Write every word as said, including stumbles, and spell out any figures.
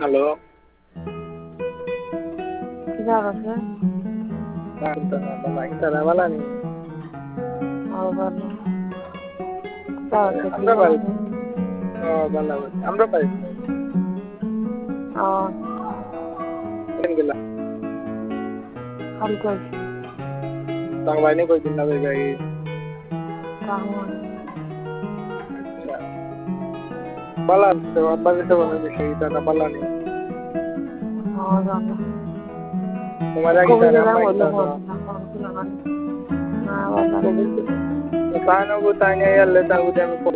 Hello কিবা আছে তারা বলা নেই আমরা পারি ভালো আমরা পারি গেলাম বাংলায় কই দিন না গাই Balan, so abang itu mana bisa kita nak balan ni? Oh, sama. Kemarin kita ramai kita. Nah, balan. Kalau aku tanya ya, letak aku jangan